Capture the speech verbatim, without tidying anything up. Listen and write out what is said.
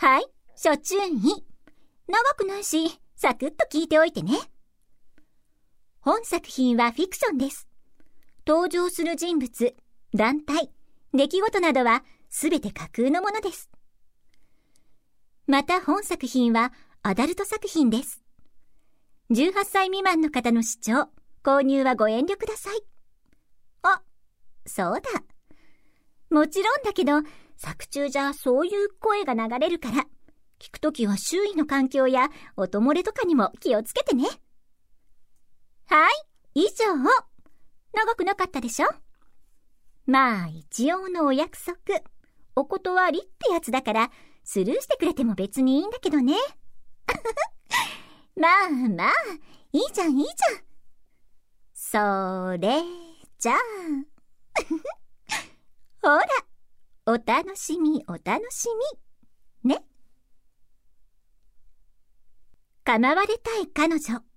はい、初注意。長くないし、サクッと聞いておいてね。本作品はフィクションです。登場する人物、団体、出来事などはすべて架空のものです。また本作品はアダルト作品です。じゅうはっさい未満の方の視聴、購入はご遠慮ください。あ、そうだ。もちろんだけど、作中じゃそういう声が流れるから、聞くときは周囲の環境や音漏れとかにも気をつけてね。はい、以上。長くなかったでしょ？まあ、一応のお約束。お断りってやつだから、スルーしてくれても別にいいんだけどね。まあまあ、いいじゃんいいじゃん。それじゃあ。ほら、お楽しみお楽しみ。ね。構われたい彼女。